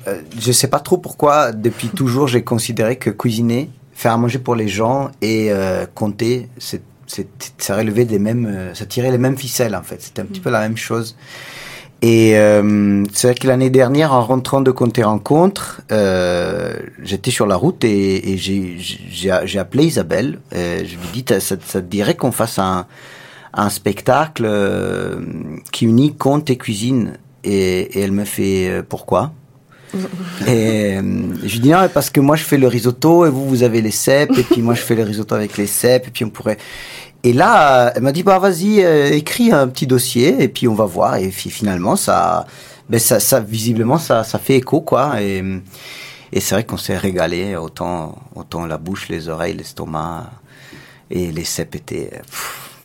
je sais pas trop pourquoi, depuis toujours, j'ai considéré que cuisiner, faire à manger pour les gens et compter, ça relevait ça tirait les mêmes ficelles en fait. C'était un petit peu la même chose. Et c'est vrai que l'année dernière, en rentrant de Compter Rencontre, j'étais sur la route et j'ai appelé Isabelle. Je lui ai dit, ça te dirait qu'on fasse un spectacle qui unit conte et cuisine. Et elle me fait, pourquoi? Et je lui dis non, parce que moi je fais le risotto et vous avez les cèpes, et puis moi je fais le risotto avec les cèpes, et puis on pourrait... Et là, elle m'a dit, bah vas-y, écris un petit dossier, et puis on va voir. Et finalement, visiblement, ça fait écho, quoi. Et c'est vrai qu'on s'est régalé, autant la bouche, les oreilles, l'estomac, et les cèpes étaient...